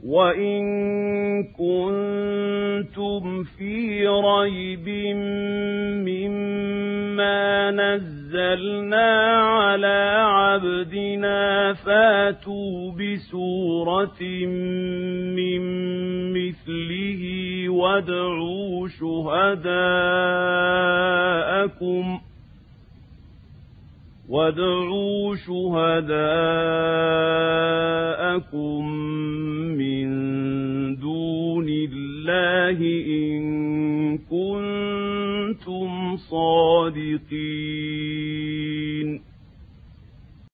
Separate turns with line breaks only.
وَإِن كُنتُمْ فِي رَيْبٍ مِّمَّا نَزَّلْنَا عَلَىٰ عَبْدِنَا فَأْتُوا بِسُورَةٍ مِّن مِّثْلِهِ وَادْعُوا شُهَدَاءَكُم مِّن دُونِ اللَّهِ إِن كُنتُمْ صَادِقِينَ.